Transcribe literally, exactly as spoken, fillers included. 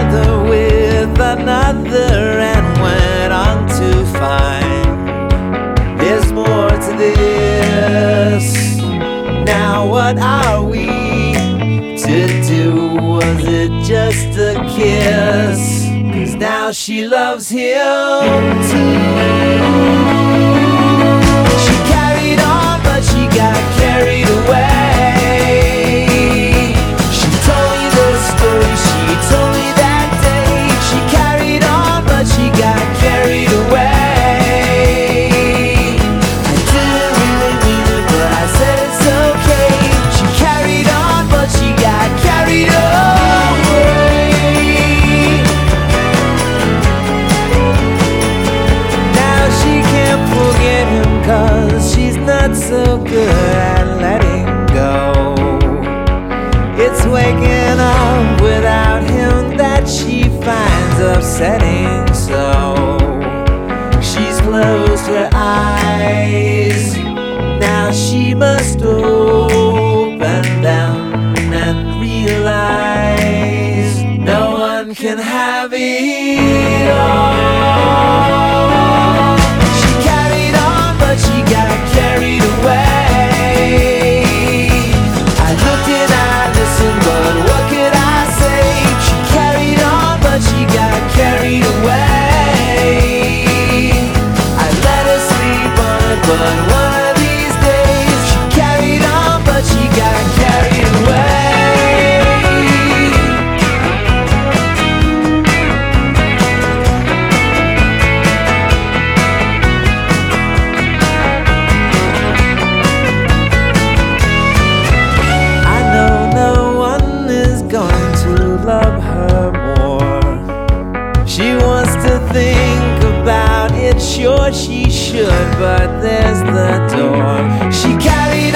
together with another and went on to find there's more to this. Now what are we to do? Was it just a kiss? 'Cause now she loves him too. She carried on, but she got carried away. She told me the story she told me that day. She carried on, but she got carried away. I didn't really mean it, but I said it's okay. She carried on, but she got carried away. Now she can't forget him, 'cause she's not so good at letting go. It's waking up without him that she finds upsetting. So she's closed her eyes. Now she must open them and realize no one can have it all. She carried on, but she got carried away. I looked and I listened, but what could I say? She carried on, but she got carried away. I let her sleep on it, but one of these days she carried on, but she got carried away. I know no one is going to love her more. She wants to think about it, sure she should, but there's the door. She carried